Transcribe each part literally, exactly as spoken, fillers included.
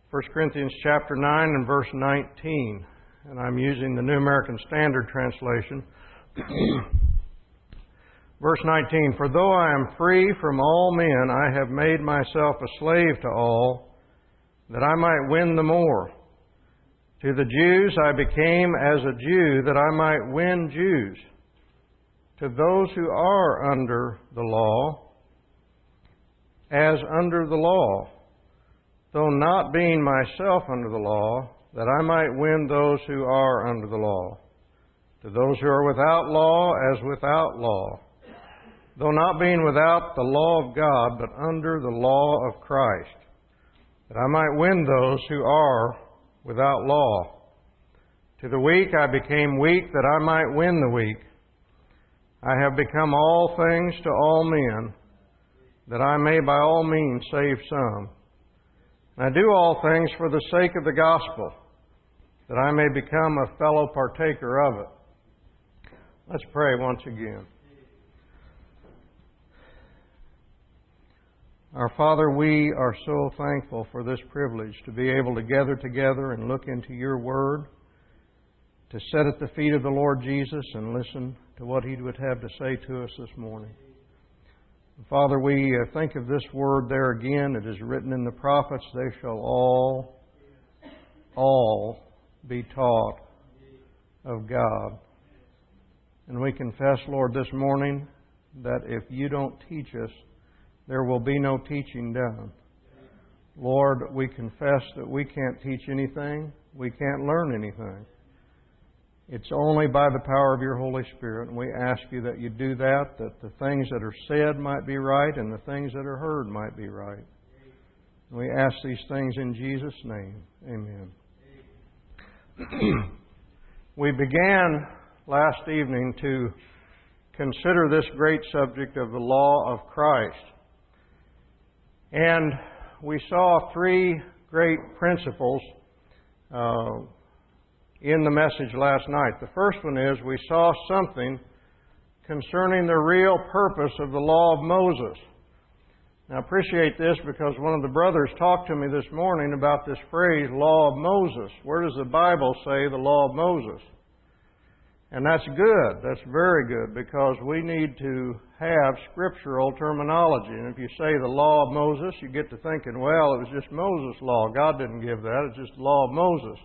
First Corinthians chapter nine and verse nineteen. And I'm using the New American Standard Translation. Verse nineteen, "For though I am free from all men, I have made myself a slave to all, that I might win the more. To the Jews I became as a Jew, that I might win Jews. To those who are under the law, as under the law, though not being myself under the law, that I might win those who are under the law. To those who are without law, as without law, though not being without the law of God, but under the law of Christ, that I might win those who are without law. To the weak I became weak, that I might win the weak. I have become all things to all men, that I may by all means save some. And I do all things for the sake of the gospel, that I may become a fellow partaker of it." Let's pray once again. Our Father, we are so thankful for this privilege to be able to gather together and look into Your Word, to sit at the feet of the Lord Jesus and listen to what He would have to say to us this morning. Father, we think of this Word there again. It is written in the prophets, "They shall all, all be taught of God." And we confess, Lord, this morning that if You don't teach us, there will be no teaching done. Lord, we confess that we can't teach anything. We can't learn anything. It's only by the power of Your Holy Spirit. And we ask You that You do that, that the things that are said might be right and the things that are heard might be right. And we ask these things in Jesus' name. Amen. We began last evening to consider this great subject of the law of Christ. And we saw three great principles uh, in the message last night. The first one is we saw something concerning the real purpose of the law of Moses. Now, I appreciate this because one of the brothers talked to me this morning about this phrase, law of Moses. Where does the Bible say the law of Moses? And that's good. That's very good, because we need to have scriptural terminology. And if you say the law of Moses, you get to thinking, well, it was just Moses' law. God didn't give that. It's just the law of Moses.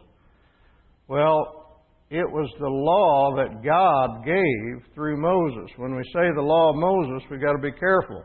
Well, it was the law that God gave through Moses. When we say the law of Moses, we've got to be careful.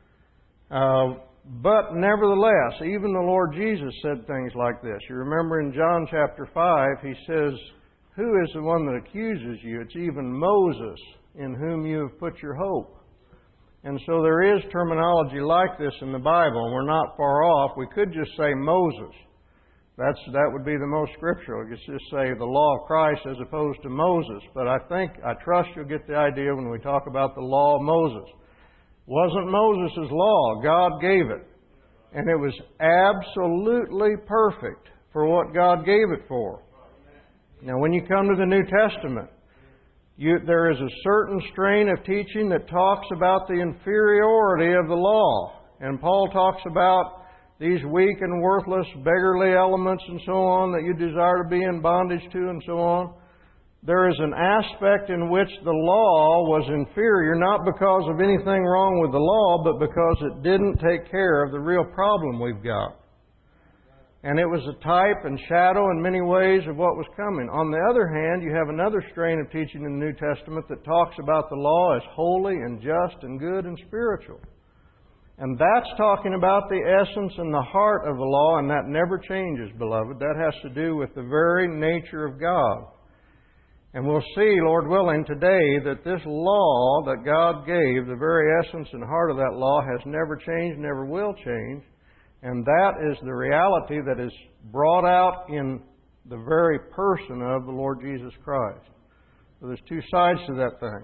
Uh, but nevertheless, even the Lord Jesus said things like this. You remember in John chapter five, He says, "Who is the one that accuses you? It's even Moses, in whom you have put your hope." And so there is terminology like this in the Bible, and we're not far off. We could just say Moses. That's, that would be the most scriptural. You could just say the law of Christ as opposed to Moses. But I think, I trust you'll get the idea when we talk about the law of Moses. It wasn't Moses' law. God gave it. And it was absolutely perfect for what God gave it for. Now, when you come to the New Testament, you, there is a certain strain of teaching that talks about the inferiority of the law. And Paul talks about these weak and worthless, beggarly elements and so on that you desire to be in bondage to and so on. There is an aspect in which the law was inferior, not because of anything wrong with the law, but because it didn't take care of the real problem we've got. And it was a type and shadow in many ways of what was coming. On the other hand, you have another strain of teaching in the New Testament that talks about the law as holy and just and good and spiritual. And that's talking about the essence and the heart of the law, and that never changes, beloved. That has to do with the very nature of God. And we'll see, Lord willing, today that this law that God gave, the very essence and heart of that law, has never changed, never will change. And that is the reality that is brought out in the very person of the Lord Jesus Christ. So there's two sides to that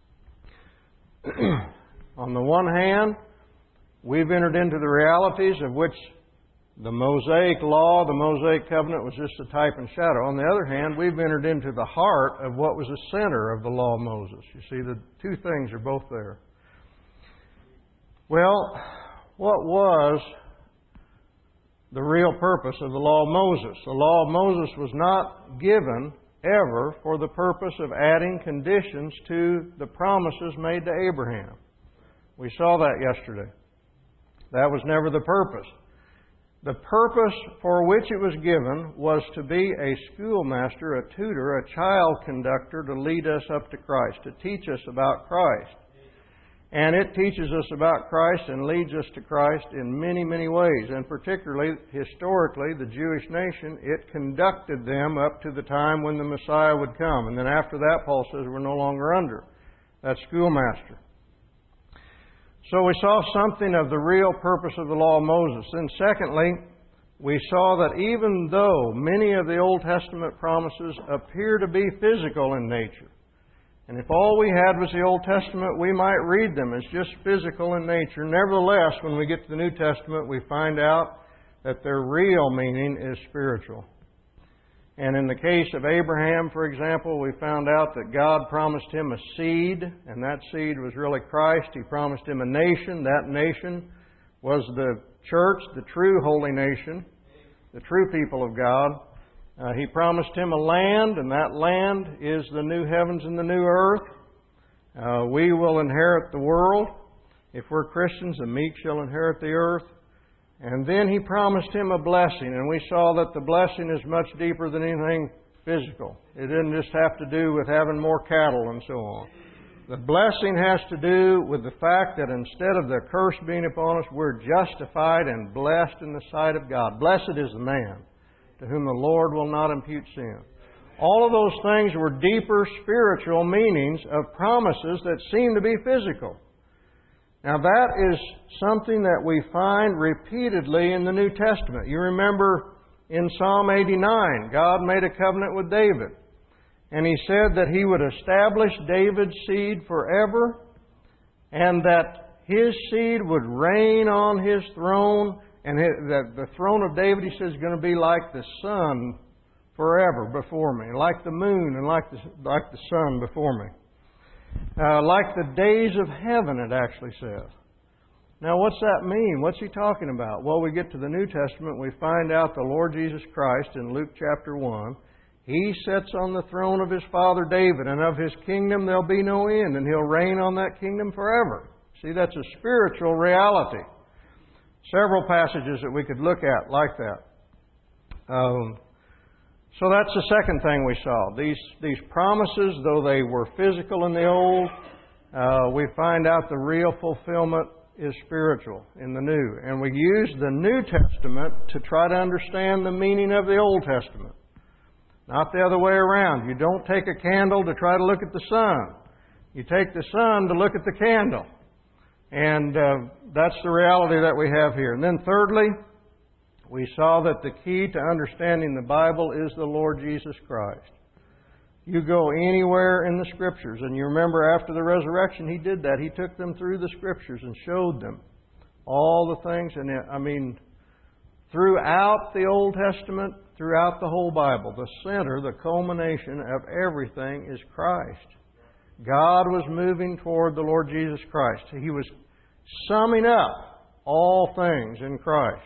thing. On the one hand, we've entered into the realities of which the Mosaic law, the Mosaic covenant was just a type and shadow. On the other hand, we've entered into the heart of what was the center of the law of Moses. You see, the two things are both there. Well, what was the real purpose of the law of Moses. The law of Moses was not given ever for the purpose of adding conditions to the promises made to Abraham. We saw that yesterday. That was never the purpose. The purpose for which it was given was to be a schoolmaster, a tutor, a child conductor to lead us up to Christ, to teach us about Christ. And it teaches us about Christ and leads us to Christ in many, many ways. And particularly, historically, the Jewish nation, it conducted them up to the time when the Messiah would come. And then after that, Paul says, we're no longer under that schoolmaster. So we saw something of the real purpose of the law of Moses. Then secondly, we saw that even though many of the Old Testament promises appear to be physical in nature, and if all we had was the Old Testament, we might read them as just physical in nature. Nevertheless, when we get to the New Testament, we find out that their real meaning is spiritual. And in the case of Abraham, for example, we found out that God promised him a seed, and that seed was really Christ. He promised him a nation. That nation was the church, the true holy nation, the true people of God. Uh, he promised him a land, and that land is the new heavens and the new earth. Uh, we will inherit the world. If we're Christians, the meek shall inherit the earth. And then He promised him a blessing, and we saw that the blessing is much deeper than anything physical. It didn't just have to do with having more cattle and so on. The blessing has to do with the fact that instead of the curse being upon us, we're justified and blessed in the sight of God. Blessed is the man to whom the Lord will not impute sin. All of those things were deeper spiritual meanings of promises that seem to be physical. Now that is something that we find repeatedly in the New Testament. You remember in Psalm eighty-nine, God made a covenant with David. And He said that He would establish David's seed forever, and that his seed would reign on His throne. And that the throne of David, He says, is going to be like the sun forever before me. Like the moon and like the, like the sun before me. Uh, like the days of heaven, it actually says. Now, what's that mean? What's He talking about? Well, we get to the New Testament, we find out the Lord Jesus Christ in Luke chapter one. He sits on the throne of His father David, and of His kingdom there'll be no end, and He'll reign on that kingdom forever. See, that's a spiritual reality. Several passages that we could look at like that. Um, so that's the second thing we saw. These these promises, though they were physical in the old, uh, we find out the real fulfillment is spiritual in the new. And we use the New Testament to try to understand the meaning of the Old Testament. Not the other way around. You don't take a candle to try to look at the sun. You take the sun to look at the candle. And uh, that's the reality that we have here. And then thirdly, we saw that the key to understanding the Bible is the Lord Jesus Christ. You go anywhere in the Scriptures, and you remember after the resurrection, He did that. He took them through the Scriptures and showed them all the things. And I mean, throughout the Old Testament, throughout the whole Bible, the center, the culmination of everything is Christ. God was moving toward the Lord Jesus Christ. He was summing up all things in Christ.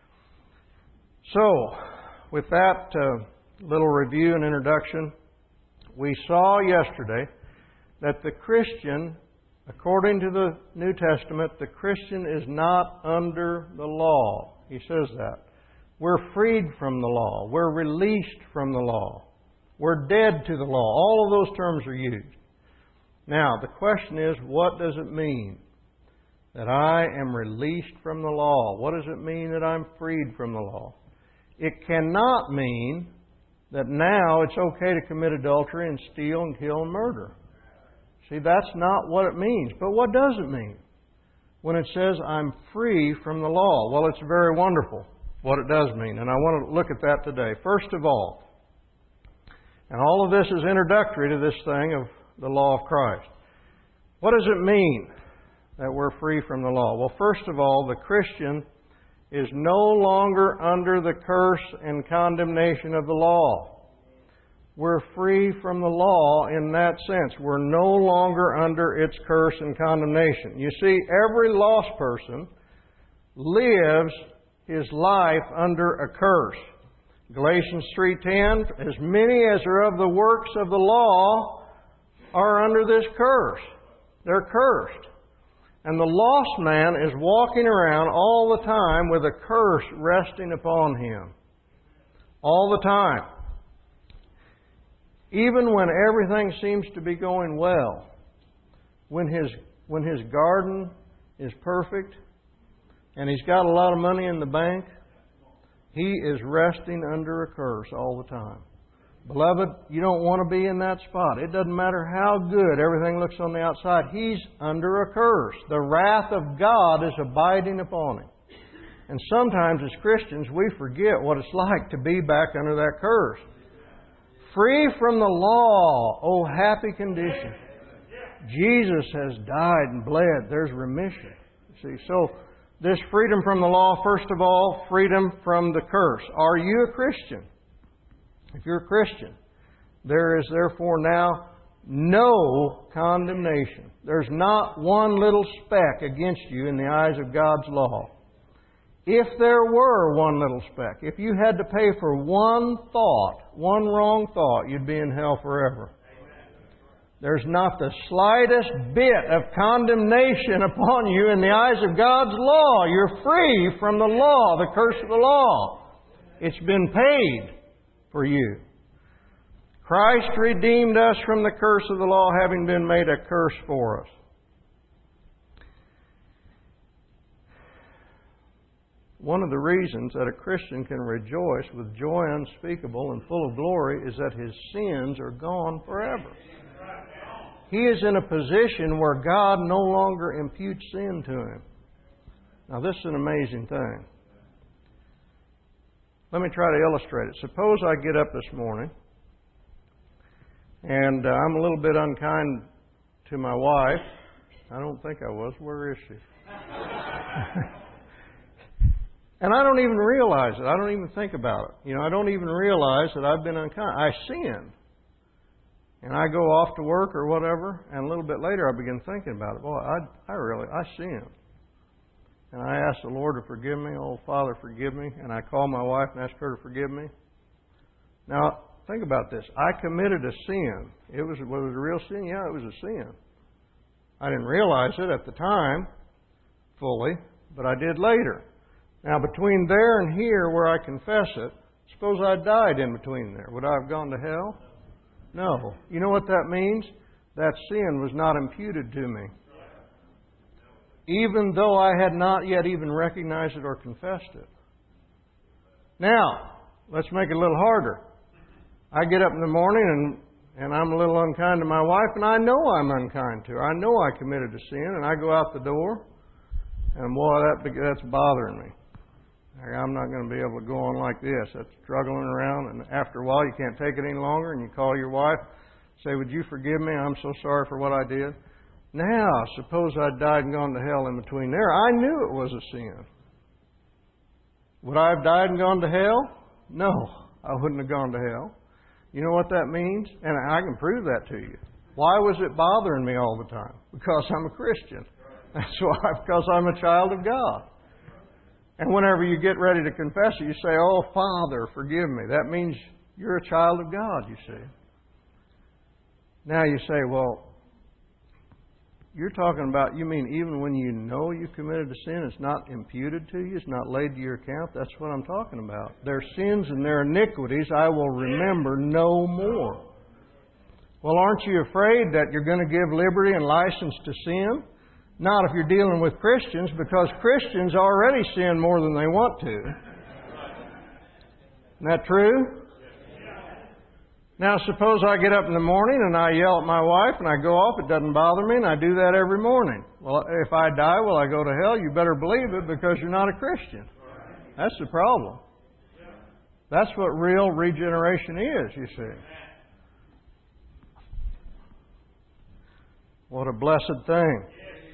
So, with that uh, little review and introduction, we saw yesterday that the Christian, according to the New Testament, the Christian is not under the law. He says that. We're freed from the law. We're released from the law. We're dead to the law. All of those terms are used. Now, the question is, what does it mean that I am released from the law? What does it mean that I'm freed from the law? It cannot mean that now it's okay to commit adultery and steal and kill and murder. See, that's not what it means. But what does it mean when it says I'm free from the law? Well, it's very wonderful what it does mean, and I want to look at that today. First of all, and all of this is introductory to this thing of the law of Christ. What does it mean that we're free from the law? Well, first of all, the Christian is no longer under the curse and condemnation of the law. We're free from the law in that sense. We're no longer under its curse and condemnation. You see, every lost person lives his life under a curse. Galatians three ten, as many as are of the works of the law are under this curse. They're cursed. And the lost man is walking around all the time with a curse resting upon him. All the time. Even when everything seems to be going well. When his, when his garden is perfect and he's got a lot of money in the bank, he is resting under a curse all the time. Beloved, you don't want to be in that spot. It doesn't matter how good everything looks on the outside. He's under a curse. The wrath of God is abiding upon him. And sometimes as Christians, we forget what it's like to be back under that curse. Free from the law, oh happy condition. Jesus has died and bled. There's remission. See, so this freedom from the law, first of all, freedom from the curse. Are you a Christian? If you're a Christian, there is therefore now no condemnation. There's not one little speck against you in the eyes of God's law. If there were one little speck, if you had to pay for one thought, one wrong thought, you'd be in hell forever. There's not the slightest bit of condemnation upon you in the eyes of God's law. You're free from the law, the curse of the law. It's been paid for you. Christ redeemed us from the curse of the law, having been made a curse for us. One of the reasons that a Christian can rejoice with joy unspeakable and full of glory is that his sins are gone forever. He is in a position where God no longer imputes sin to him. Now, this is an amazing thing. Let me try to illustrate it. Suppose I get up this morning and uh, I'm a little bit unkind to my wife. I don't think I was. Where is she? And I don't even realize it. I don't even think about it. You know, I don't even realize that I've been unkind. I sin. And I go off to work or whatever, and a little bit later I begin thinking about it. Boy, I, I really, I sin. And I ask the Lord to forgive me. Oh, Father, forgive me. And I call my wife and ask her to forgive me. Now, think about this. I committed a sin. It was, was it a real sin? Yeah, it was a sin. I didn't realize it at the time fully, but I did later. Now, between there and here where I confess it, suppose I died in between there. Would I have gone to hell? No. You know what that means? That sin was not imputed to me. Even though I had not yet even recognized it or confessed it. Now, let's make it a little harder. I get up in the morning and, and I'm a little unkind to my wife, and I know I'm unkind to her. I know I committed a sin, and I go out the door, and boy, that, that's bothering me. I'm not going to be able to go on like this. That's struggling around, and after a while you can't take it any longer, and you call your wife, say, would you forgive me? I'm so sorry for what I did. Now, suppose I'd died and gone to hell in between there. I knew it was a sin. Would I have died and gone to hell? No, I wouldn't have gone to hell. You know what that means? And I can prove that to you. Why was it bothering me all the time? Because I'm a Christian. That's why, because I'm a child of God. And whenever you get ready to confess it, you say, oh, Father, forgive me. That means you're a child of God, you see. Now you say, well, you're talking about, you mean even when you know you committed a sin, it's not imputed to you, it's not laid to your account? That's what I'm talking about. Their sins and their iniquities I will remember no more. Well, aren't you afraid that you're going to give liberty and license to sin? Not if you're dealing with Christians, because Christians already sin more than they want to. Isn't that true? Now, suppose I get up in the morning and I yell at my wife and I go off. It doesn't bother me, and I do that every morning. Well, if I die, will I go to hell? You better believe it, because you're not a Christian. That's the problem. That's what real regeneration is, you see. What a blessed thing.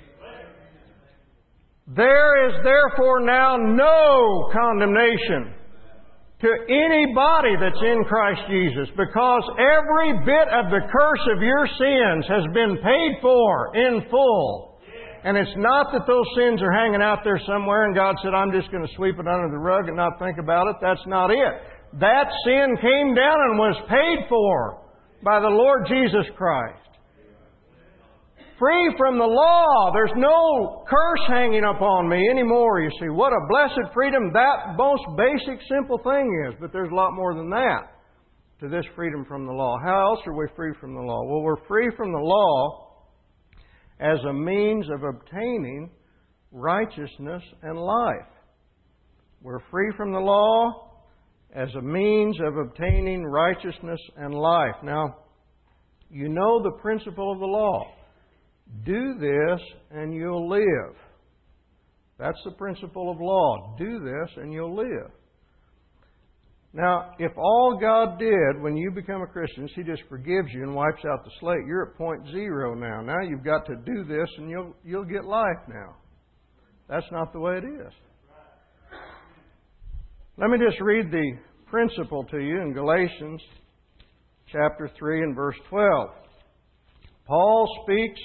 There is therefore now no condemnation to anybody that's in Christ Jesus, because every bit of the curse of your sins has been paid for in full And it's not that those sins are hanging out there somewhere and God said, I'm just going to sweep it under the rug and not think about it. That's not it. That sin came down and was paid for by the Lord Jesus Christ. Free from the law. There's no curse hanging upon me anymore, you see. What a blessed freedom that most basic, simple thing is. But there's a lot more than that to this freedom from the law. How else are we free from the law? Well, we're free from the law as a means of obtaining righteousness and life. We're free from the law as a means of obtaining righteousness and life. Now, you know the principle of the law. Do this and you'll live. That's the principle of law. Do this and you'll live. Now, if all God did when you become a Christian is He just forgives you and wipes out the slate, you're at point zero now. Now you've got to do this and you'll, you'll get life now. That's not the way it is. Let me just read the principle to you in Galatians chapter three and verse twelve. Paul speaks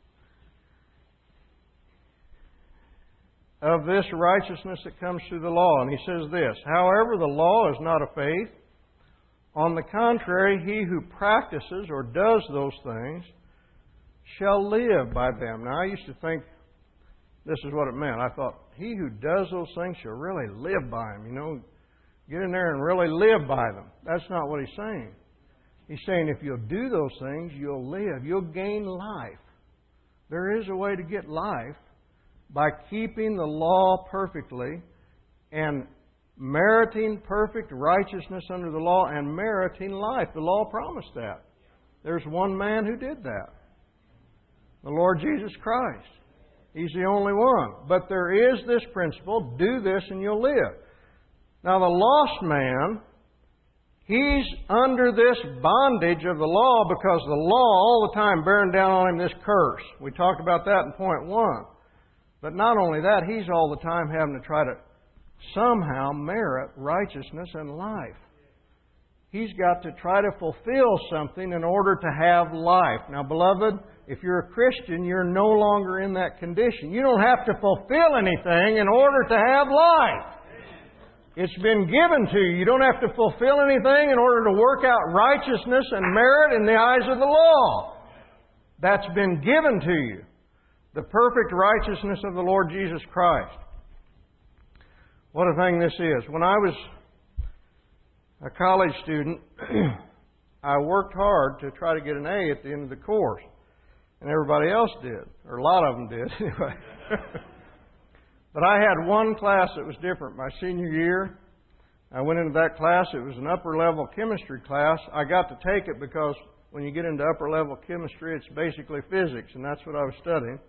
of this righteousness that comes through the law. And he says this, however, the law is not of faith. On the contrary, he who practices or does those things shall live by them. Now, I used to think this is what it meant. I thought, he who does those things shall really live by them. You know, get in there and really live by them. That's not what he's saying. He's saying if you'll do those things, you'll live. You'll gain life. There is a way to get life by keeping the law perfectly and meriting perfect righteousness under the law and meriting life. The law promised that. There's one man who did that. The Lord Jesus Christ. He's the only one. But there is this principle, do this and you'll live. Now the lost man, he's under this bondage of the law because the law all the time bearing down on him this curse. We talked about that in point one. But not only that, he's all the time having to try to somehow merit righteousness and life. He's got to try to fulfill something in order to have life. Now, beloved, if you're a Christian, you're no longer in that condition. You don't have to fulfill anything in order to have life. It's been given to you. You don't have to fulfill anything in order to work out righteousness and merit in the eyes of the law. That's been given to you. The perfect righteousness of the Lord Jesus Christ. What a thing this is. When I was a college student, I worked hard to try to get an A at the end of the course. And everybody else did. Or a lot of them did, anyway. But I had one class that was different. My senior year, I went into that class. It was an upper-level chemistry class. I got to take it because when you get into upper-level chemistry, it's basically physics, and that's what I was studying.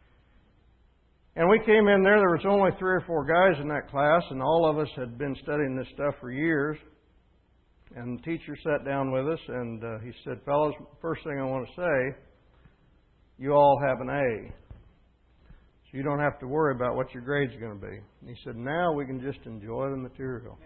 And we came in there, there was only three or four guys in that class, and all of us had been studying this stuff for years. And the teacher sat down with us, and uh, he said, fellows, first thing I want to say, you all have an A. So you don't have to worry about what your grade's going to be. And he said, now we can just enjoy the material.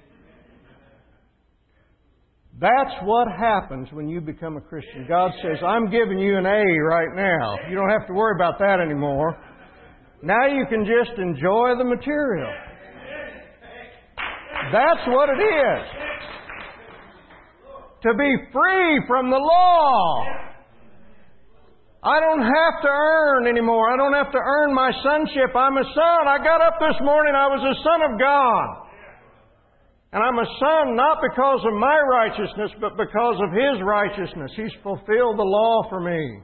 That's what happens when you become a Christian. God says, I'm giving you an A right now. You don't have to worry about that anymore. Now you can just enjoy the material. That's what it is. To be free from the law. I don't have to earn anymore. I don't have to earn my sonship. I'm a son. I got up this morning. I was a son of God. And I'm a son not because of my righteousness, but because of His righteousness. He's fulfilled the law for me.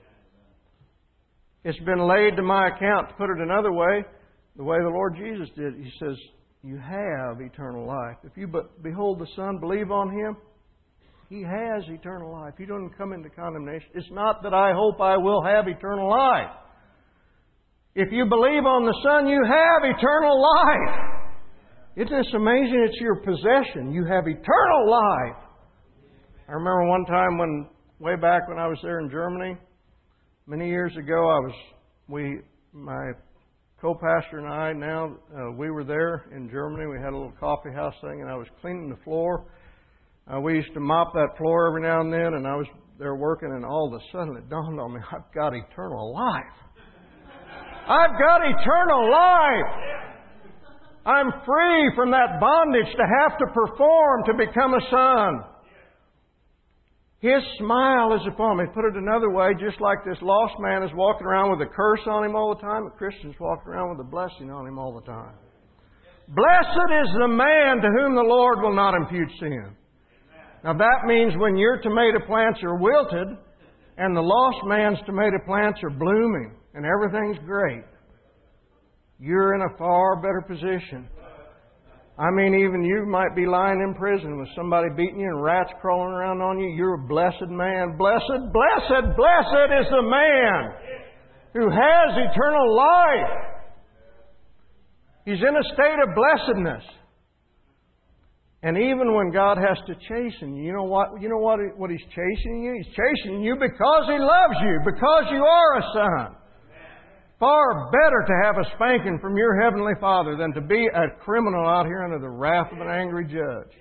It's been laid to my account, to put it another way, the way the Lord Jesus did. He says, you have eternal life. If you but behold the Son, believe on Him, He has eternal life. You don't come into condemnation. It's not that I hope I will have eternal life. If you believe on the Son, you have eternal life. Isn't this amazing? It's your possession. You have eternal life. I remember one time when, way back when I was there in Germany, many years ago, I was, we, my co-pastor and I now, uh, we were there in Germany. We had a little coffee house thing, and I was cleaning the floor. Uh, we used to mop that floor every now and then, and I was there working, and all of a sudden it dawned on me, I've got eternal life. I've got eternal life. I'm free from that bondage to have to perform to become a son. His smile is upon me. Put it another way, just like this lost man is walking around with a curse on him all the time, a Christian's walking around with a blessing on him all the time. Blessed is the man to whom the Lord will not impute sin. Now that means when your tomato plants are wilted and the lost man's tomato plants are blooming and everything's great, you're in a far better position. I mean, even you might be lying in prison with somebody beating you and rats crawling around on you. You're a blessed man. Blessed, blessed, blessed is the man who has eternal life. He's in a state of blessedness. And even when God has to chasten you, you know what, you know what, what He's chastening you? He's chastening you because He loves you, because you are a son. Far better to have a spanking from your Heavenly Father than to be a criminal out here under the wrath of an angry judge.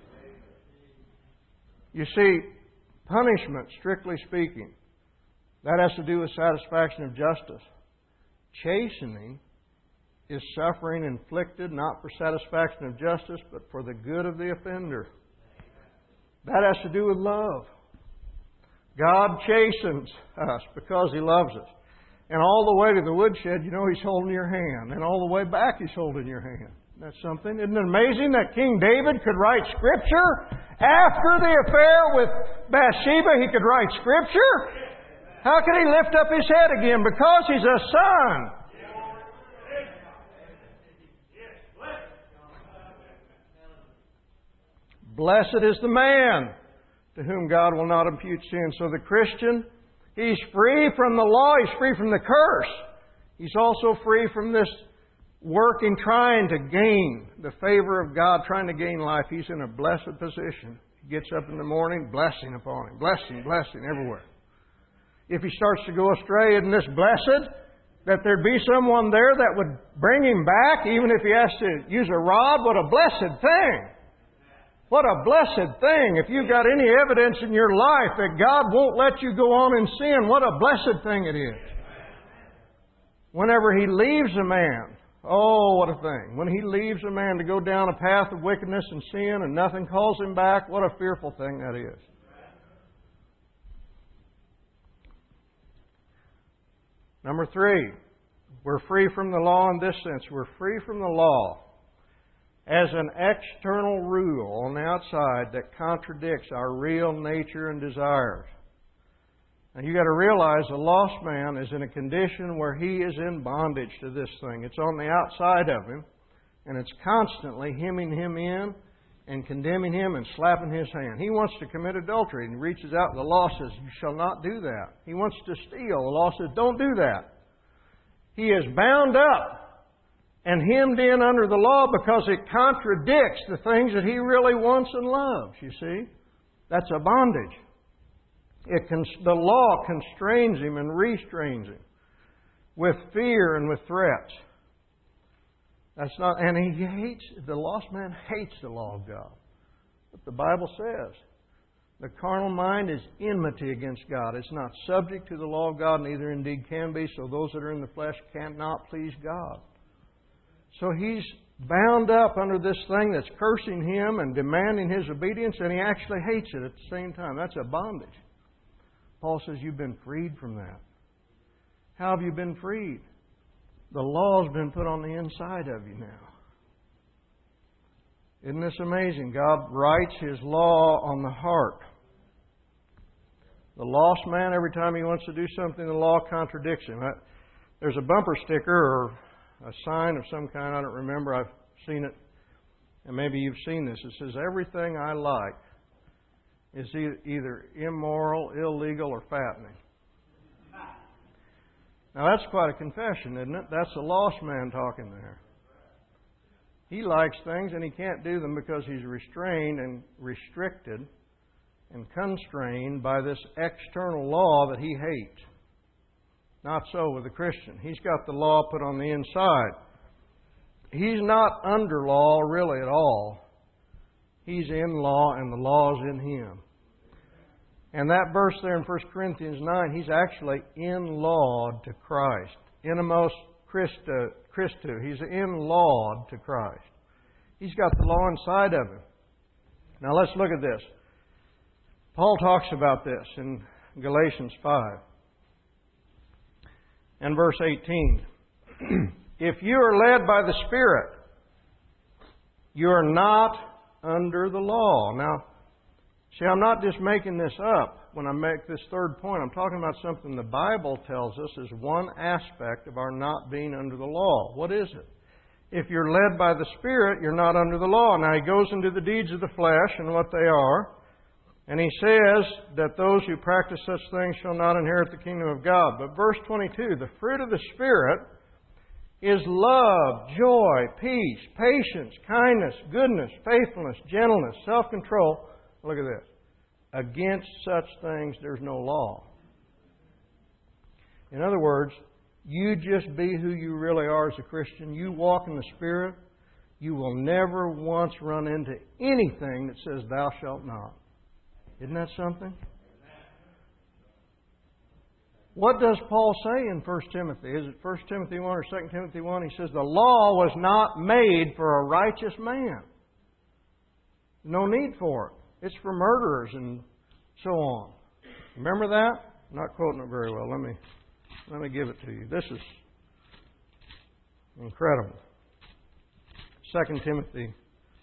You see, punishment, strictly speaking, that has to do with satisfaction of justice. Chastening is suffering inflicted not for satisfaction of justice, but for the good of the offender. That has to do with love. God chastens us because He loves us. And all the way to the woodshed, you know He's holding your hand. And all the way back, He's holding your hand. That's something. Isn't it amazing that King David could write Scripture? After the affair with Bathsheba, he could write Scripture? How could he lift up his head again? Because he's a son. Blessed is the man to whom God will not impute sin. So the Christian, he's free from the law. He's free from the curse. He's also free from this working, trying to gain the favor of God, trying to gain life. He's in a blessed position. He gets up in the morning, blessing upon him. Blessing, blessing everywhere. If he starts to go astray, isn't this blessed? That there'd be someone there that would bring him back, even if he has to use a rod. What a blessed thing. What a blessed thing. If you've got any evidence in your life that God won't let you go on in sin, what a blessed thing it is. Whenever He leaves a man, oh, what a thing. When He leaves a man to go down a path of wickedness and sin and nothing calls him back, what a fearful thing that is. Number three, we're free from the law in this sense. We're free from the law as an external rule on the outside that contradicts our real nature and desires. And you've got to realize a lost man is in a condition where he is in bondage to this thing. It's on the outside of him, and it's constantly hemming him in and condemning him and slapping his hand. He wants to commit adultery, and he reaches out, and the law says, you shall not do that. He wants to steal. The law says, don't do that. He is bound up and hemmed in under the law because it contradicts the things that he really wants and loves, you see. That's a bondage. It can, the law constrains him and restrains him with fear and with threats. That's not, and he hates, the lost man hates the law of God. But the Bible says, the carnal mind is enmity against God. It's not subject to the law of God, neither indeed can be, so those that are in the flesh cannot please God. So he's bound up under this thing that's cursing him and demanding his obedience, and he actually hates it at the same time. That's a bondage. Paul says you've been freed from that. How have you been freed? The law's been put on the inside of you now. Isn't this amazing? God writes His law on the heart. The lost man, every time he wants to do something, the law contradicts him. There's a bumper sticker or a sign of some kind, I don't remember. I've seen it, and maybe you've seen this. It says, everything I like is either immoral, illegal, or fattening. Now that's quite a confession, isn't it? That's a lost man talking there. He likes things and he can't do them because he's restrained and restricted and constrained by this external law that he hates. Not so with the Christian. He's got the law put on the inside. He's not under law really at all. He's in law and the law's in him. And that verse there in First Corinthians nine, he's actually in law to Christ. Innermost Christo, Christo. He's in-lawed to Christ. He's got the law inside of him. Now let's look at this. Paul talks about this in Galatians five and verse eighteen. If you are led by the Spirit, you are not under the law. Now, see, I'm not just making this up when I make this third point. I'm talking about something the Bible tells us is one aspect of our not being under the law. What is it? If you're led by the Spirit, you're not under the law. Now, he goes into the deeds of the flesh and what they are. And he says that those who practice such things shall not inherit the kingdom of God. But verse twenty-two, the fruit of the Spirit is love, joy, peace, patience, kindness, goodness, faithfulness, gentleness, self-control. Look at this. Against such things there's no law. In other words, you just be who you really are as a Christian. You walk in the Spirit. You will never once run into anything that says thou shalt not. Isn't that something? What does Paul say in First Timothy? Is it First Timothy one or Second Timothy one? He says, the law was not made for a righteous man. No need for it. It's for murderers and so on. Remember that? I'm not quoting it very well. Let me, let me give it to you. This is incredible. Second Timothy.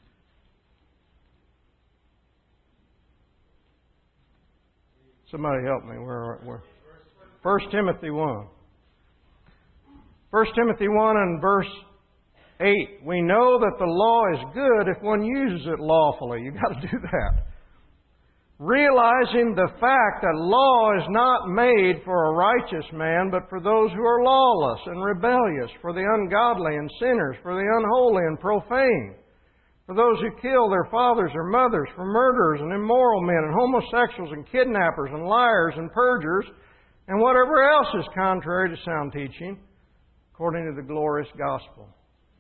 Somebody help me. Where, where? First Timothy one. First Timothy one and verse eight. We know that the law is good if one uses it lawfully. You've got to do that. Realizing the fact that law is not made for a righteous man, but for those who are lawless and rebellious, for the ungodly and sinners, for the unholy and profane, for those who kill their fathers or mothers, for murderers and immoral men and homosexuals and kidnappers and liars and perjurers, and whatever else is contrary to sound teaching, according to the glorious gospel.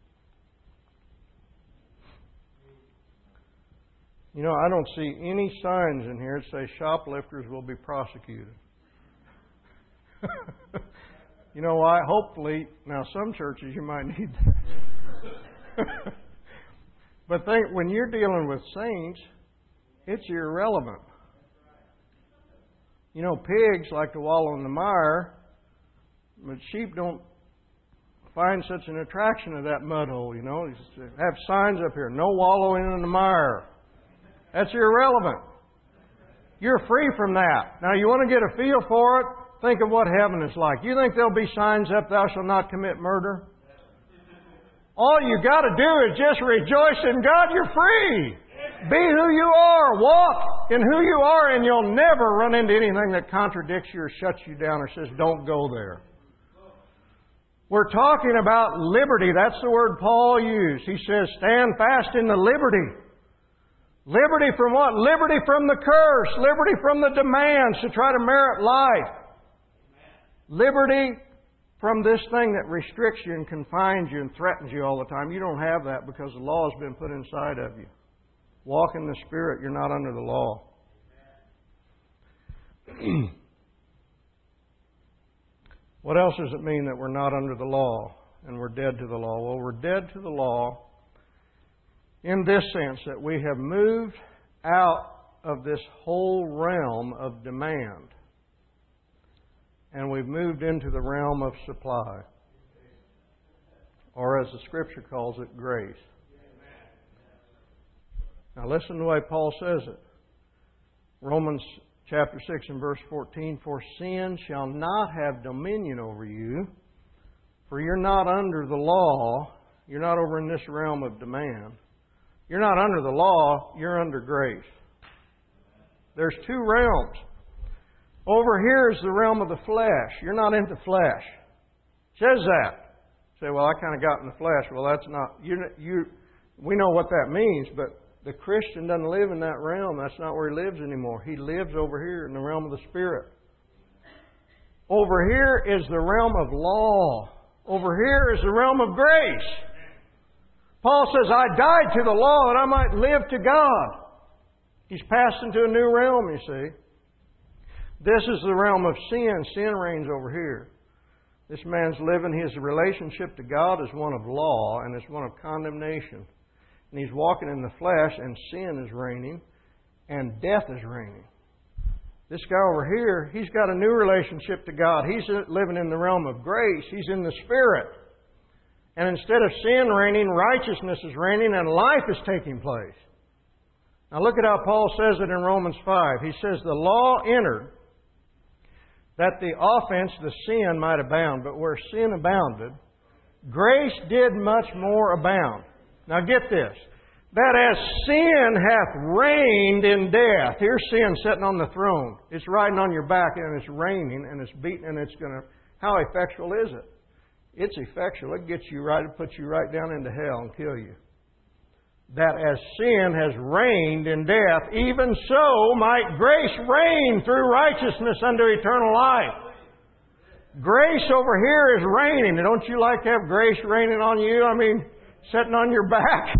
You know, I don't see any signs in here that say shoplifters will be prosecuted. You know why? Hopefully, now some churches you might need that. But think, when you're dealing with saints, it's irrelevant. You know, pigs like to wallow in the mire, but sheep don't find such an attraction to that mud hole, you know. They have signs up here, no wallowing in the mire. That's irrelevant. You're free from that. Now, you want to get a feel for it? Think of what heaven is like. You think there'll be signs up, thou shalt not commit murder? All you got to do is just rejoice in God. You're free. Be who you are. Walk in who you are, and you'll never run into anything that contradicts you or shuts you down or says, don't go there. We're talking about liberty. That's the word Paul used. He says, stand fast in the liberty. Liberty from what? Liberty from the curse. Liberty from the demands to try to merit life. Liberty from this thing that restricts you and confines you and threatens you all the time. You don't have that because the law has been put inside of you. Walk in the Spirit. You're not under the law. What else does it mean that we're not under the law and we're dead to the law? Well, we're dead to the law in this sense that we have moved out of this whole realm of demand and we've moved into the realm of supply, or as the Scripture calls it, grace. Now listen to the way Paul says it. Romans chapter six and verse fourteen, for sin shall not have dominion over you, for you're not under the law. You're not over in this realm of demand. You're not under the law, you're under grace. There's two realms. Over here is the realm of the flesh. You're not into flesh. It says that. You say, well, I kind of got in the flesh. Well, that's not, you, you, we know what that means, but the Christian doesn't live in that realm. That's not where he lives anymore. He lives over here in the realm of the Spirit. Over here is the realm of law. Over here is the realm of grace. Paul says, I died to the law that I might live to God. He's passed into a new realm, you see. This is the realm of sin. Sin reigns over here. This man's living his relationship to God is one of law and it's one of condemnation. And he's walking in the flesh and sin is reigning and death is reigning. This guy over here, he's got a new relationship to God. He's living in the realm of grace. He's in the Spirit. And instead of sin reigning, righteousness is reigning and life is taking place. Now look at how Paul says it in Romans five. He says, the law entered that the offense, the sin, might abound. But where sin abounded, grace did much more abound. Now get this. That as sin hath reigned in death. Here's sin sitting on the throne. It's riding on your back and it's reigning and it's beating and it's going to... How effectual is it? It's effectual. It gets you right, it puts you right down into hell and kill you. That as sin has reigned in death, even so might grace reign through righteousness unto eternal life. Grace over here is reigning. Don't you like to have grace raining on you? I mean, sitting on your back.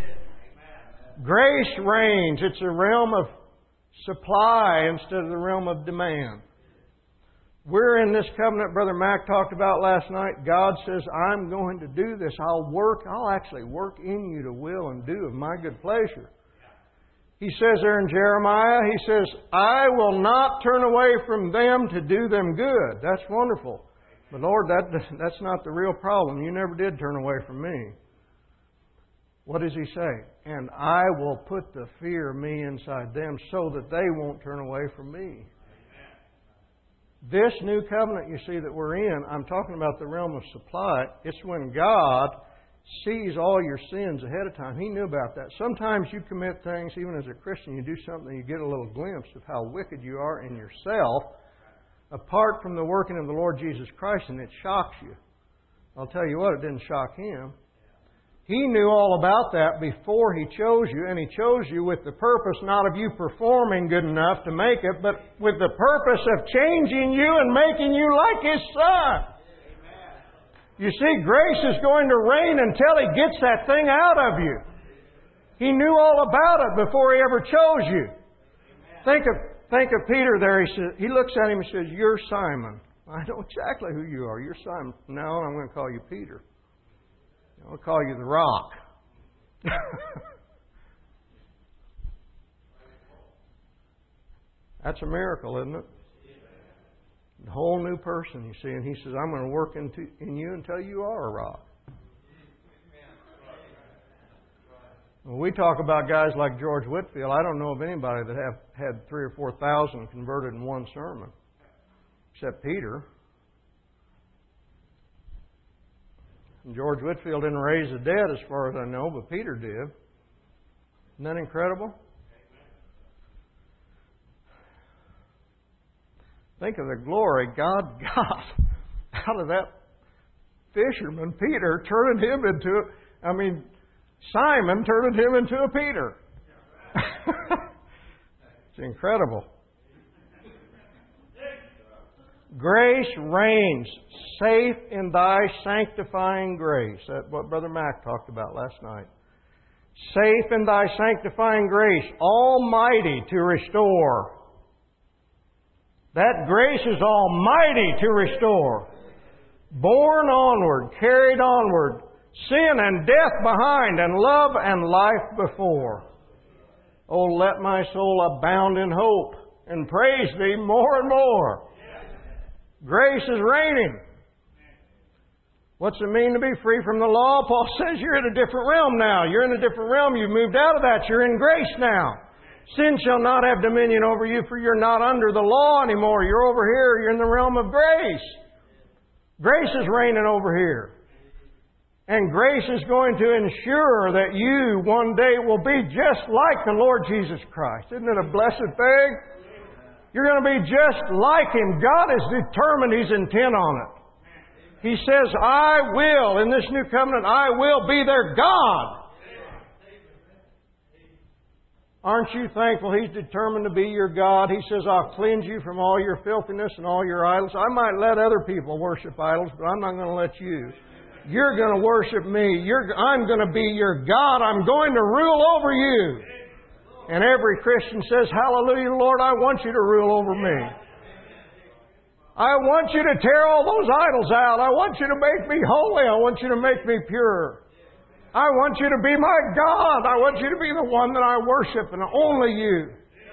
Grace reigns. It's a realm of supply instead of the realm of demand. We're in this covenant Brother Mac talked about last night. God says, I'm going to do this. I'll work, I'll actually work in you to will and do of my good pleasure. He says there in Jeremiah, He says, I will not turn away from them to do them good. That's wonderful. But Lord, that, that's not the real problem. You never did turn away from me. What does He say? And I will put the fear of me inside them so that they won't turn away from me. This new covenant you see that we're in, I'm talking about the realm of supply. It's when God sees all your sins ahead of time. He knew about that. Sometimes you commit things, even as a Christian, you do something, you get a little glimpse of how wicked you are in yourself apart from the working of the Lord Jesus Christ, and it shocks you. I'll tell you what, it didn't shock Him. He knew all about that before He chose you, and He chose you with the purpose not of you performing good enough to make it, but with the purpose of changing you and making you like His Son. Amen. You see, grace is going to reign until He gets that thing out of you. He knew all about it before He ever chose you. Amen. Think of think of Peter there. He says, he looks at him and says, "You're Simon." I know exactly who you are. You're Simon. From now on, I'm going to call you Peter. I'll call you the Rock. That's a miracle, isn't it? A whole new person, you see. And He says, I'm going to work into, in you until you are a rock. When we talk about guys like George Whitefield, I don't know of anybody that have had three or four thousand converted in one sermon, except Peter. And George Whitefield didn't raise the dead as far as I know, but Peter did. Isn't that incredible? Think of the glory God got out of that fisherman, Peter, turning him into, I mean, Simon turning him into a Peter. It's incredible. Grace reigns, safe in Thy sanctifying grace. That's what Brother Mac talked about last night. Safe in Thy sanctifying grace, almighty to restore. That grace is almighty to restore. Borne onward, carried onward, sin and death behind, and love and life before. Oh, let my soul abound in hope and praise Thee more and more. Grace is reigning. What's it mean to be free from the law? Paul says you're in a different realm now. You're in a different realm. You've moved out of that. You're in grace now. Sin shall not have dominion over you, for you're not under the law anymore. You're over here. You're in the realm of grace. Grace is reigning over here. And grace is going to ensure that you one day will be just like the Lord Jesus Christ. Isn't it a blessed thing? You're going to be just like Him. God is determined. He's intent on it. He says, I will, in this new covenant, I will be their God. Aren't you thankful He's determined to be your God? He says, I'll cleanse you from all your filthiness and all your idols. I might let other people worship idols, but I'm not going to let you. You're going to worship me. You're, I'm going to be your God. I'm going to rule over you. And every Christian says, hallelujah, Lord, I want you to rule over me. I want you to tear all those idols out. I want you to make me holy. I want you to make me pure. I want you to be my God. I want you to be the one that I worship and only you.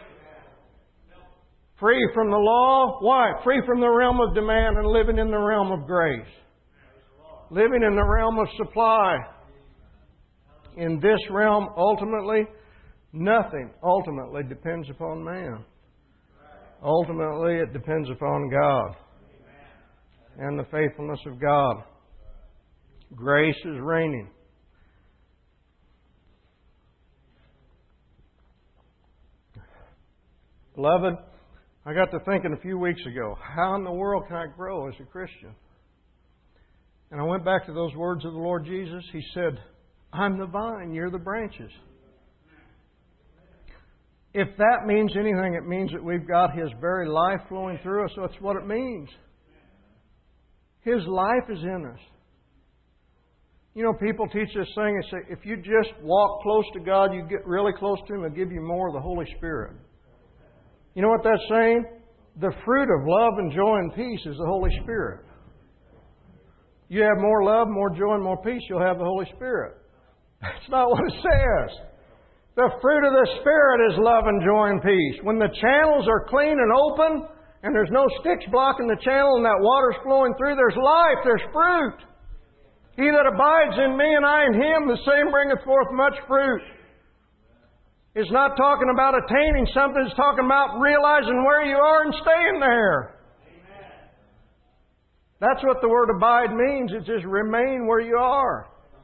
Free from the law. Why? Free from the realm of demand and living in the realm of grace. Living in the realm of supply. In this realm, ultimately, nothing ultimately depends upon man. Ultimately, it depends upon God and the faithfulness of God. Grace is reigning. Beloved, I got to thinking a few weeks ago, how in the world can I grow as a Christian? And I went back to those words of the Lord Jesus. He said, I'm the vine, you're the branches. If that means anything, it means that we've got His very life flowing through us. So that's what it means. His life is in us. You know, people teach this thing and say, if you just walk close to God, you get really close to Him, He'll give you more of the Holy Spirit. You know what that's saying? The fruit of love and joy and peace is the Holy Spirit. You have more love, more joy, and more peace, you'll have the Holy Spirit. That's not what it says. The fruit of the Spirit is love and joy and peace. When the channels are clean and open, and there's no sticks blocking the channel and that water's flowing through, there's life, there's fruit. He that abides in me and I in Him, the same bringeth forth much fruit. It's not talking about attaining something, it's talking about realizing where you are and staying there. Amen. That's what the word abide means. It's just remain where you are.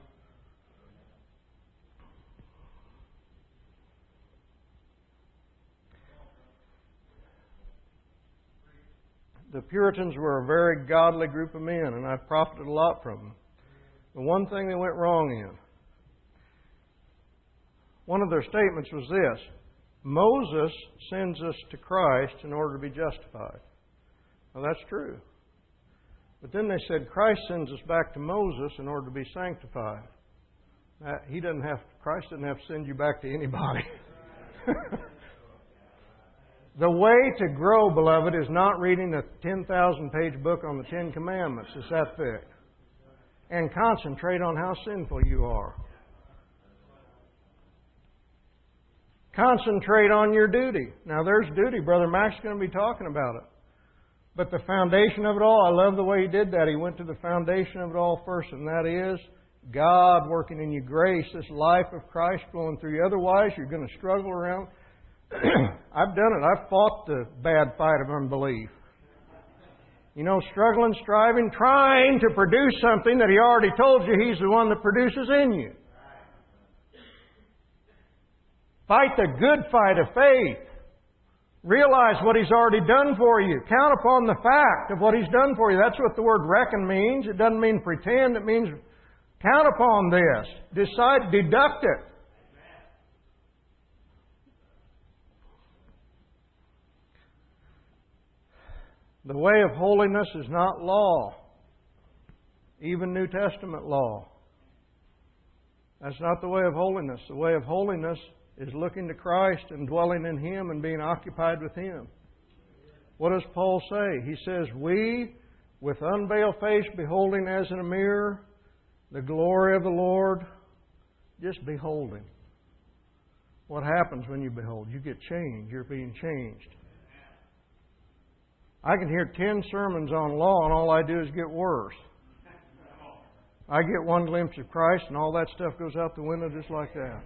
The Puritans were a very godly group of men, and I've profited a lot from them. The one thing they went wrong in, one of their statements was this: Moses sends us to Christ in order to be justified. Well, that's true. But then they said Christ sends us back to Moses in order to be sanctified. That, he doesn't have, Christ doesn't have to send you back to anybody. The way to grow, beloved, is not reading a ten thousand page book on the Ten Commandments. It's that thick. And concentrate on how sinful you are. Concentrate on your duty. Now, there's duty. Brother Mac's going to be talking about it. But the foundation of it all, I love the way he did that. He went to the foundation of it all first, and that is God working in you, grace, this life of Christ flowing through you. Otherwise, you're going to struggle around. I've done it. I've fought the bad fight of unbelief. You know, struggling, striving, trying to produce something that He already told you He's the one that produces in you. Fight the good fight of faith. Realize what He's already done for you. Count upon the fact of what He's done for you. That's what the word reckon means. It doesn't mean pretend. It means count upon this. Decide, deduct it. The way of holiness is not law, even New Testament law. That's not the way of holiness. The way of holiness is looking to Christ and dwelling in Him and being occupied with Him. What does Paul say? He says, we, with unveiled face, beholding as in a mirror the glory of the Lord, just beholding. What happens when you behold? You get changed. You're being changed. I can hear ten sermons on law and all I do is get worse. I get one glimpse of Christ and all that stuff goes out the window just like that.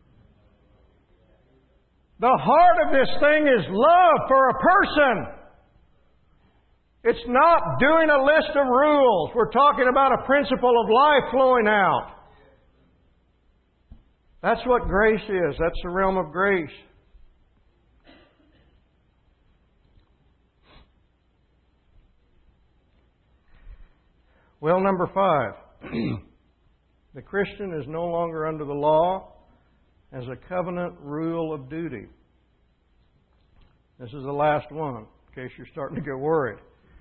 The heart of this thing is love for a person. It's not doing a list of rules. We're talking about a principle of life flowing out. That's what grace is. That's the realm of grace. Well, number five. The Christian is no longer under the law as a covenant rule of duty. This is the last one, in case you're starting to get worried.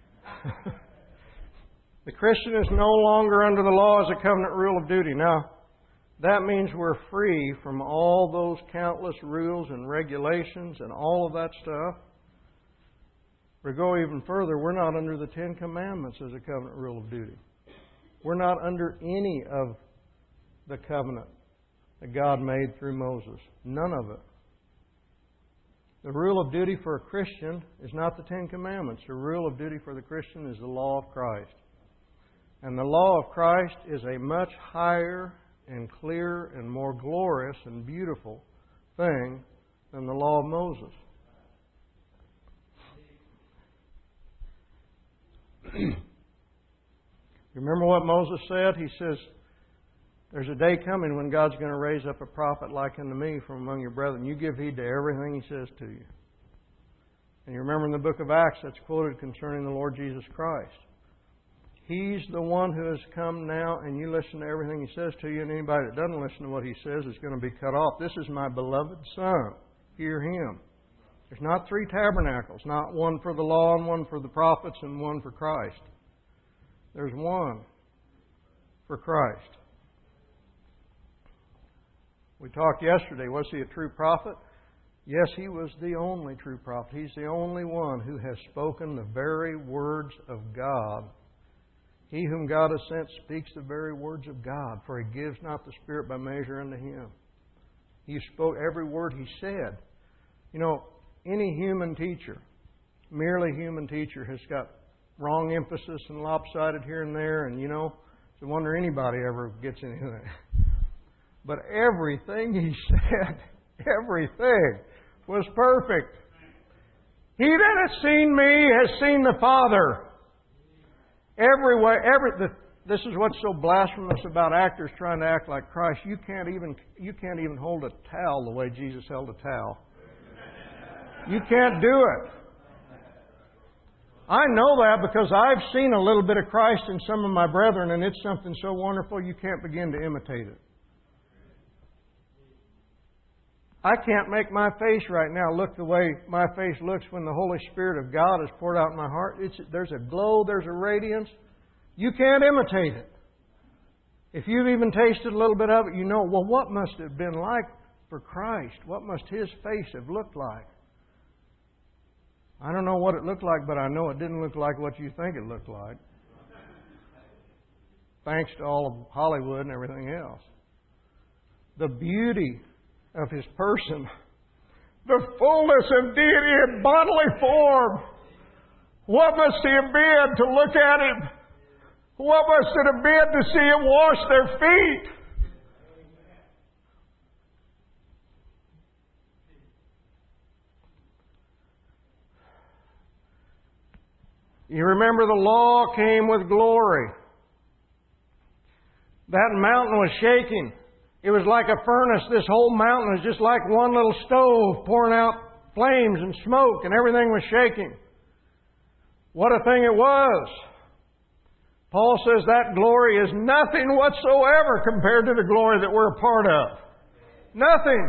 The Christian is no longer under the law as a covenant rule of duty. Now, that means we're free from all those countless rules and regulations and all of that stuff. We go even further, we're not under the Ten Commandments as a covenant rule of duty. We're not under any of the covenant that God made through Moses. None of it. The rule of duty for a Christian is not the Ten Commandments. The rule of duty for the Christian is the law of Christ. And the law of Christ is a much higher and clearer and more glorious and beautiful thing than the law of Moses. You remember what Moses said? He says, there's a day coming when God's going to raise up a prophet like unto me from among your brethren. You give heed to everything He says to you. And you remember in the book of Acts, that's quoted concerning the Lord Jesus Christ. He's the one who has come now, and you listen to everything He says to you, and anybody that doesn't listen to what He says is going to be cut off. This is my beloved Son. Hear Him. There's not three tabernacles, not one for the law and one for the prophets and one for Christ. There's one for Christ. We talked yesterday, was He a true prophet? Yes, He was the only true prophet. He's the only one who has spoken the very words of God. He whom God has sent speaks the very words of God, for He gives not the Spirit by measure unto Him. He spoke every word He said. You know, any human teacher, merely human teacher, has got wrong emphasis and lopsided here and there, and you know, it's a wonder anybody ever gets anything. But everything He said, everything was perfect. He that has seen me has seen the Father. Every way, every, the, this is what's so blasphemous about actors trying to act like Christ. You can't even you can't even hold a towel the way Jesus held a towel. You can't do it. I know that because I've seen a little bit of Christ in some of my brethren, and it's something so wonderful you can't begin to imitate it. I can't make my face right now look the way my face looks when the Holy Spirit of God is poured out in my heart. It's, there's a glow, there's a radiance. You can't imitate it. If you've even tasted a little bit of it, you know, well, what must it have been like for Christ? What must His face have looked like? I don't know what it looked like, but I know it didn't look like what you think it looked like. Thanks to all of Hollywood and everything else. The beauty of His person, the fullness of deity in bodily form. What must He have been to look at Him? What must it have been to see Him wash their feet? You remember the law came with glory. That mountain was shaking. It was like a furnace. This whole mountain was just like one little stove pouring out flames and smoke, and everything was shaking. What a thing it was. Paul says that glory is nothing whatsoever compared to the glory that we're a part of. Nothing.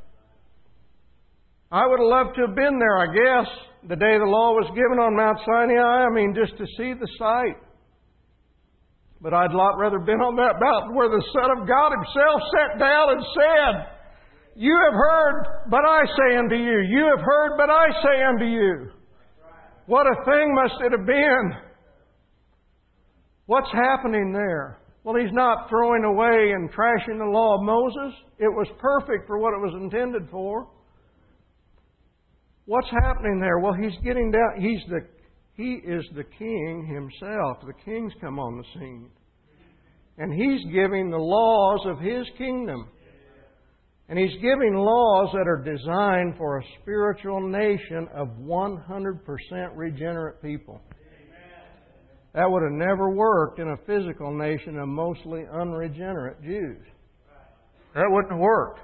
I would have loved to have been there, I guess, the day the law was given on Mount Sinai. I mean, just to see the sight. But I'd a lot rather been on that mountain where the Son of God Himself sat down and said, You have heard, but I say unto you. You have heard, but I say unto you. What a thing must it have been. What's happening there? Well, He's not throwing away and trashing the law of Moses. It was perfect for what it was intended for. What's happening there? Well, He's getting down. He's the He is the King Himself. The King's come on the scene. And He's giving the laws of His kingdom. And He's giving laws that are designed for a spiritual nation of one hundred percent regenerate people. That would have never worked in a physical nation of mostly unregenerate Jews. That wouldn't have worked.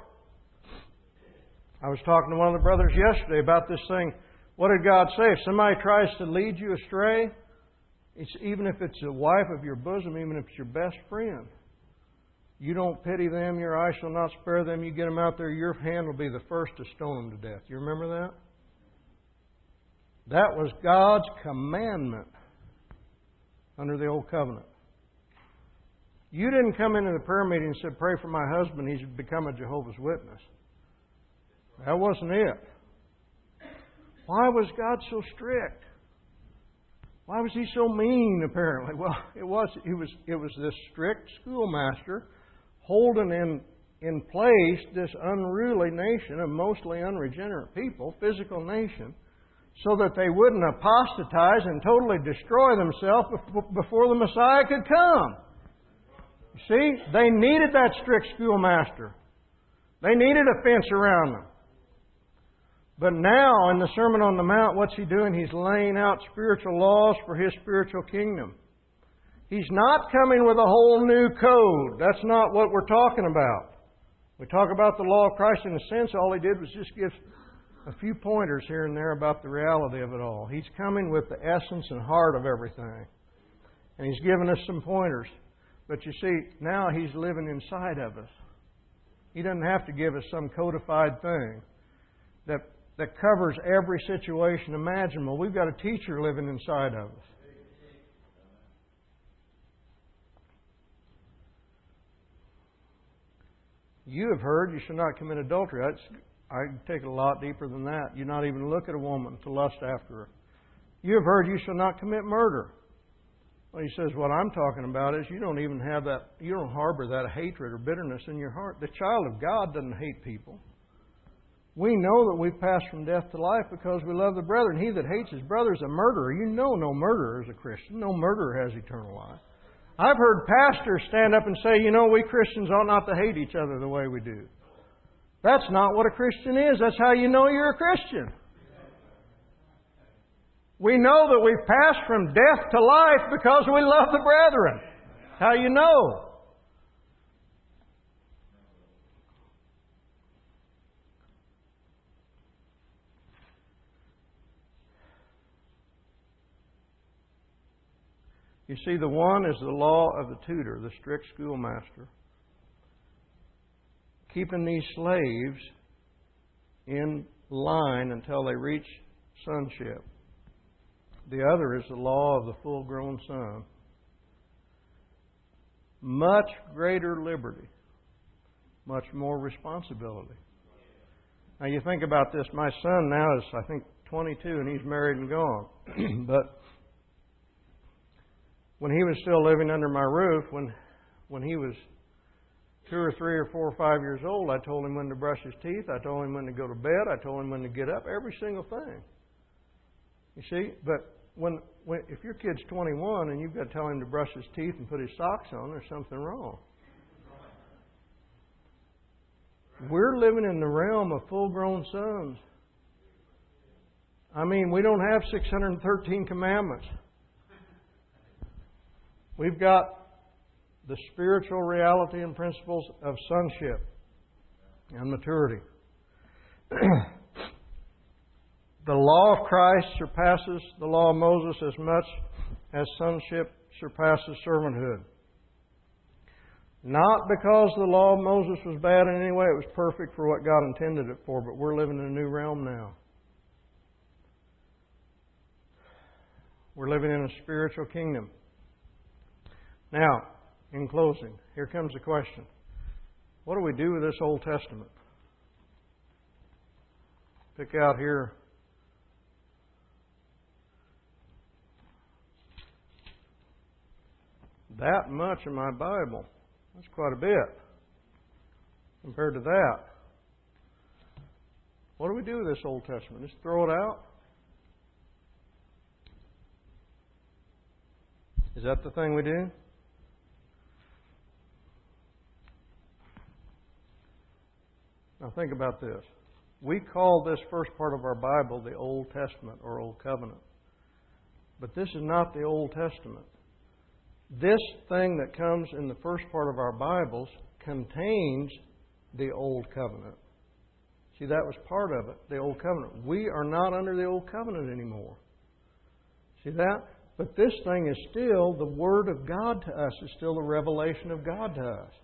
I was talking to one of the brothers yesterday about this thing. What did God say? If somebody tries to lead you astray, it's, even if it's a wife of your bosom, even if it's your best friend, you don't pity them, your eye shall not spare them, you get them out there, your hand will be the first to stone them to death. You remember that? That was God's commandment under the Old Covenant. You didn't come into the prayer meeting and said, pray for my husband, he's become a Jehovah's Witness. That wasn't it. Why was God so strict? Why was he so mean, apparently? Well, it was, it was, it was this strict schoolmaster holding in, in place this unruly nation of mostly unregenerate people, physical nation, so that they wouldn't apostatize and totally destroy themselves before the Messiah could come. You see, they needed that strict schoolmaster. They needed a fence around them. But now, in the Sermon on the Mount, what's He doing? He's laying out spiritual laws for His spiritual kingdom. He's not coming with a whole new code. That's not what we're talking about. We talk about the law of Christ in a sense. All He did was just give a few pointers here and there about the reality of it all. He's coming with the essence and heart of everything. And He's given us some pointers. But you see, now He's living inside of us. He doesn't have to give us some codified thing that, that covers every situation imaginable. We've got a teacher living inside of us. You have heard you shall not commit adultery. That's, I take it a lot deeper than that. You not even look at a woman to lust after her. You have heard you shall not commit murder. Well, he says, what I'm talking about is you don't even have that, you don't harbor that hatred or bitterness in your heart. The child of God doesn't hate people. We know that we've passed from death to life because we love the brethren. He that hates his brother is a murderer. You know no murderer is a Christian. No murderer has eternal life. I've heard pastors stand up and say, you know, we Christians ought not to hate each other the way we do. That's not what a Christian is. That's how you know you're a Christian. We know that we've passed from death to life because we love the brethren. That's how you know. You see, the one is the law of the tutor, the strict schoolmaster, keeping these slaves in line until they reach sonship. The other is the law of the full-grown son. Much greater liberty, much more responsibility. Now you think about this. My son now is, I think, twenty-two and he's married and gone. But when he was still living under my roof, when when he was two or three or four or five years old, I told him when to brush his teeth. I told him when to go to bed. I told him when to get up. Every single thing. You see? But when, when if your kid's twenty-one and you've got to tell him to brush his teeth and put his socks on, there's something wrong. We're living in the realm of full-grown sons. I mean, we don't have six hundred thirteen commandments. We've got the spiritual reality and principles of sonship and maturity. The law of Christ surpasses the law of Moses as much as sonship surpasses servanthood. Not because the law of Moses was bad in any way. It was perfect for what God intended it for, but we're living in a new realm now. We're living in a spiritual kingdom. Now, in closing, here comes the question. What do we do with this Old Testament? Pick out here that much in my Bible. That's quite a bit compared to that. What do we do with this Old Testament? Just throw it out? Is that the thing we do? Now think about this. We call this first part of our Bible the Old Testament or Old Covenant. But this is not the Old Testament. This thing that comes in the first part of our Bibles contains the Old Covenant. See, that was part of it, the Old Covenant. We are not under the Old Covenant anymore. See that? But this thing is still the Word of God to us. It's still the revelation of God to us.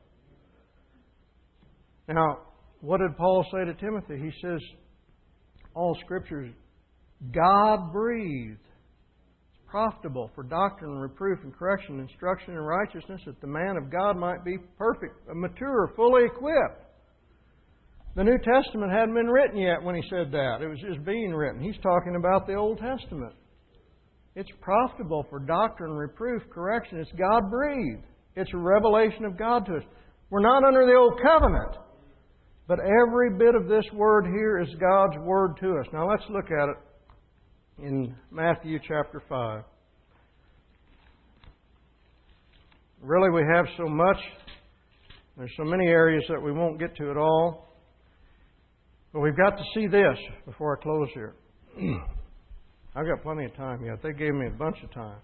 Now, what did Paul say to Timothy? He says, all Scripture is God-breathed. It's profitable for doctrine and reproof and correction, instruction in righteousness, that the man of God might be perfect, mature, fully equipped. The New Testament hadn't been written yet when he said that. It was just being written. He's talking about the Old Testament. It's profitable for doctrine, reproof, correction. It's God-breathed. It's a revelation of God to us. We're not under the old covenant. But every bit of this Word here is God's Word to us. Now let's look at it in Matthew chapter five. Really, we have so much. There's so many areas that we won't get to at all. But we've got to see this before I close here. I've got plenty of time yet. They gave me a bunch of time.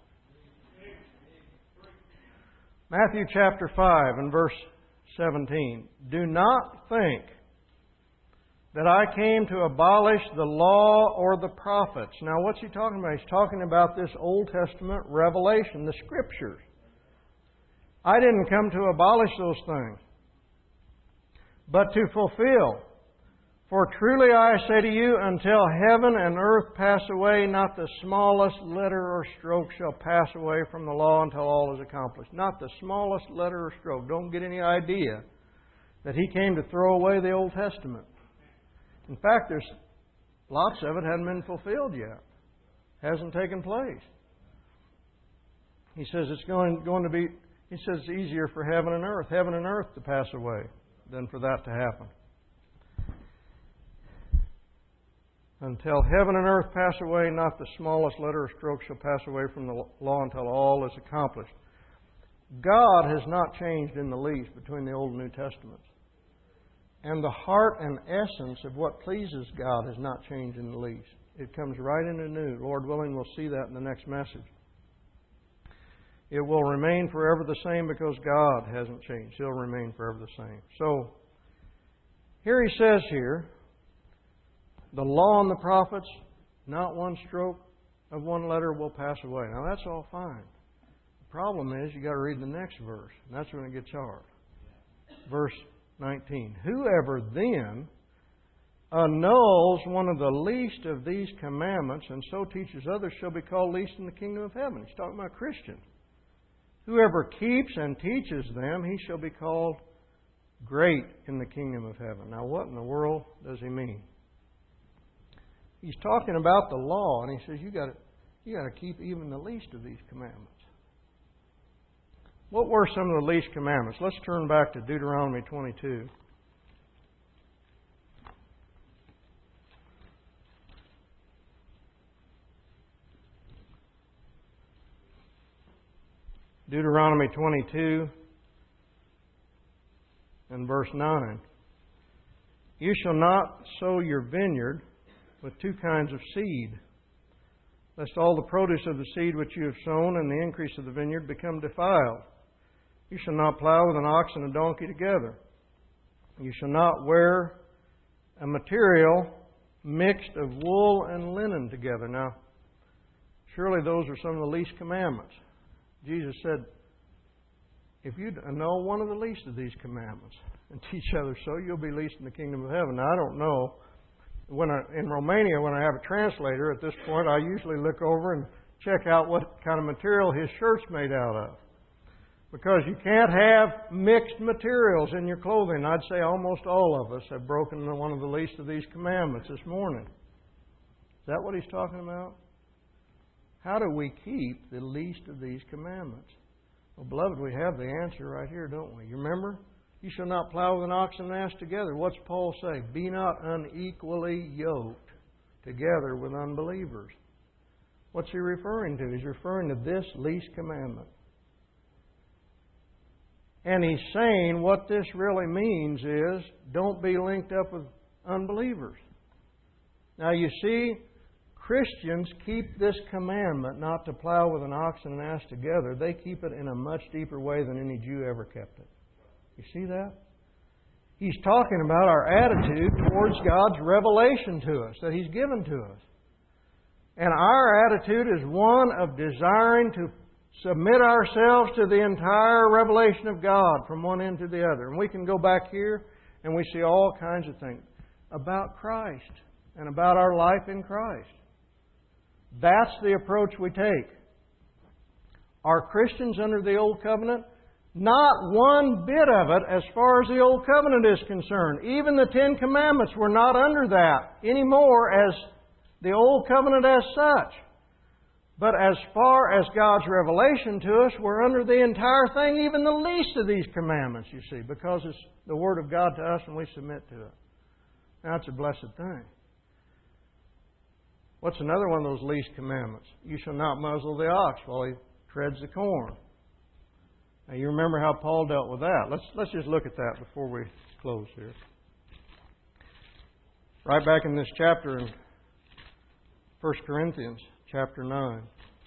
Matthew chapter five and verse seventeen. Do not think that I came to abolish the law or the prophets. Now, what's he talking about? He's talking about this Old Testament revelation, the Scriptures. I didn't come to abolish those things, but to fulfill. For truly I say to you, until heaven and earth pass away, not the smallest letter or stroke shall pass away from the law until all is accomplished. Not the smallest letter or stroke. Don't get any idea that He came to throw away the Old Testament. In fact, there's lots of it hadn't been fulfilled yet. Hasn't taken place. He says it's going, going to be, He says it's easier for heaven and earth, heaven and earth to pass away than for that to happen. Until heaven and earth pass away, not the smallest letter or stroke shall pass away from the law until all is accomplished. God has not changed in the least between the Old and New Testaments. And the heart and essence of what pleases God has not changed in the least. It comes right into new. Lord willing, we'll see that in the next message. It will remain forever the same because God hasn't changed. He'll remain forever the same. So, here he says here, the law and the prophets, not one stroke of one letter will pass away. Now that's all fine. The problem is you've got to read the next verse. And that's when it gets hard. Verse nineteen. Whoever then annuls one of the least of these commandments and so teaches others shall be called least in the kingdom of heaven. He's talking about Christians. Whoever keeps and teaches them, he shall be called great in the kingdom of heaven. Now what in the world does he mean? He's talking about the law, and he says you got to you got to keep even the least of these commandments. What were some of the least commandments? Let's turn back to Deuteronomy twenty-two. Deuteronomy twenty-two and verse nine. You shall not sow your vineyard with two kinds of seed, lest all the produce of the seed which you have sown and the increase of the vineyard become defiled. You shall not plow with an ox and a donkey together. You shall not wear a material mixed of wool and linen together. Now, surely those are some of the least commandments. Jesus said, if you know one of the least of these commandments and teach others so, you'll be least in the kingdom of heaven. Now, I don't know. When I, in Romania, when I have a translator, at this point, I usually look over and check out what kind of material his shirt's made out of. Because you can't have mixed materials in your clothing. I'd say almost all of us have broken one of the least of these commandments this morning. Is that what he's talking about? How do we keep the least of these commandments? Well, beloved, we have the answer right here, don't we? You remember? You shall not plow with an ox and an ass together. What's Paul say? Be not unequally yoked together with unbelievers. What's he referring to? He's referring to this least commandment. And he's saying what this really means is don't be linked up with unbelievers. Now you see, Christians keep this commandment not to plow with an ox and an ass together. They keep it in a much deeper way than any Jew ever kept it. You see that? He's talking about our attitude towards God's revelation to us, that He's given to us. And our attitude is one of desiring to submit ourselves to the entire revelation of God from one end to the other. And we can go back here and we see all kinds of things about Christ and about our life in Christ. That's the approach we take. Are Christians under the Old Covenant? Not one bit of it as far as the Old Covenant is concerned. Even the Ten Commandments were not under that anymore as the Old Covenant as such. But as far as God's revelation to us, we're under the entire thing, even the least of these commandments, you see, because it's the Word of God to us and we submit to it. Now, it's a blessed thing. What's another one of those least commandments? You shall not muzzle the ox while he treads the corn. Now, you remember how Paul dealt with that. Let's, let's just look at that before we close here. Right back in this chapter in First Corinthians, chapter nine.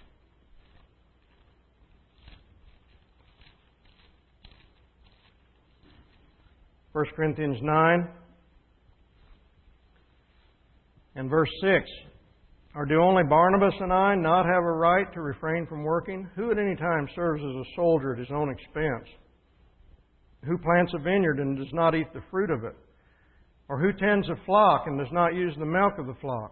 First Corinthians nine and verse six. Or do only Barnabas and I not have a right to refrain from working? Who at any time serves as a soldier at his own expense? Who plants a vineyard and does not eat the fruit of it? Or who tends a flock and does not use the milk of the flock?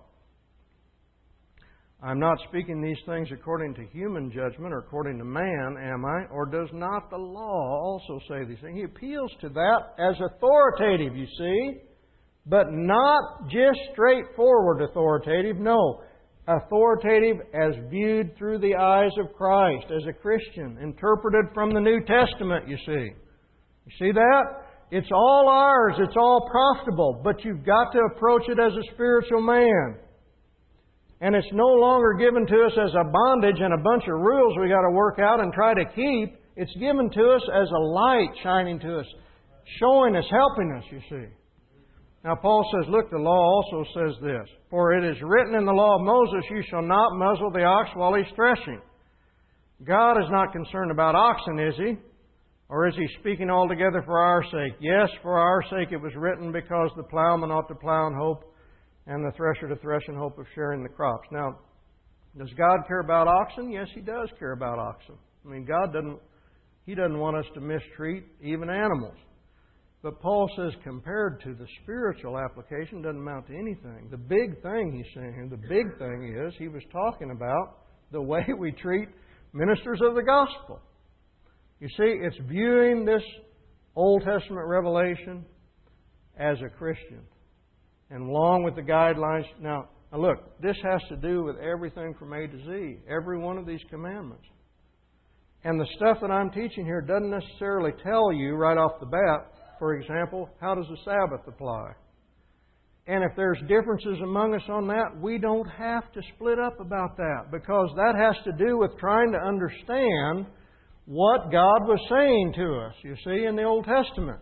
I am not speaking these things according to human judgment or according to man, am I? Or does not the law also say these things? He appeals to that as authoritative, you see, but not just straightforward authoritative. No, authoritative as viewed through the eyes of Christ, as a Christian, interpreted from the New Testament, you see. You see that? It's all ours. It's all profitable. But you've got to approach it as a spiritual man. And it's no longer given to us as a bondage and a bunch of rules we got to work out and try to keep. It's given to us as a light shining to us, showing us, helping us, you see. Now, Paul says, look, the law also says this. For it is written in the law of Moses, you shall not muzzle the ox while he's threshing. God is not concerned about oxen, is He? Or is He speaking altogether for our sake? Yes, for our sake it was written, because the plowman ought to plow in hope, and the thresher to thresh in hope of sharing the crops. Now, does God care about oxen? Yes, He does care about oxen. I mean, God doesn't, He doesn't want us to mistreat even animals. But Paul says, compared to the spiritual application, doesn't amount to anything. The big thing he's saying here, the big thing is, he was talking about the way we treat ministers of the gospel. You see, it's viewing this Old Testament revelation as a Christian. And along with the guidelines. Now, now, look, this has to do with everything from A to Z. Every one of these commandments. And the stuff that I'm teaching here doesn't necessarily tell you right off the bat, for example, how does the Sabbath apply? And if there's differences among us on that, we don't have to split up about that, because that has to do with trying to understand what God was saying to us, you see, in the Old Testament.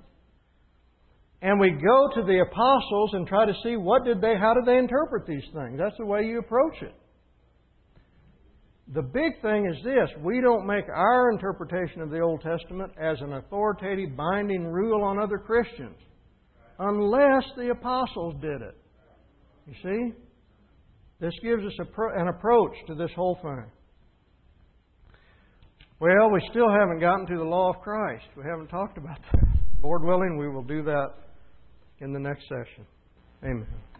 And we go to the apostles and try to see what did they, how did they interpret these things. That's the way you approach it. The big thing is this: we don't make our interpretation of the Old Testament as an authoritative, binding rule on other Christians, unless the apostles did it. You see? This gives us a pro- an approach to this whole thing. Well, we still haven't gotten to the law of Christ. We haven't talked about that. Lord willing, we will do that in the next session. Amen.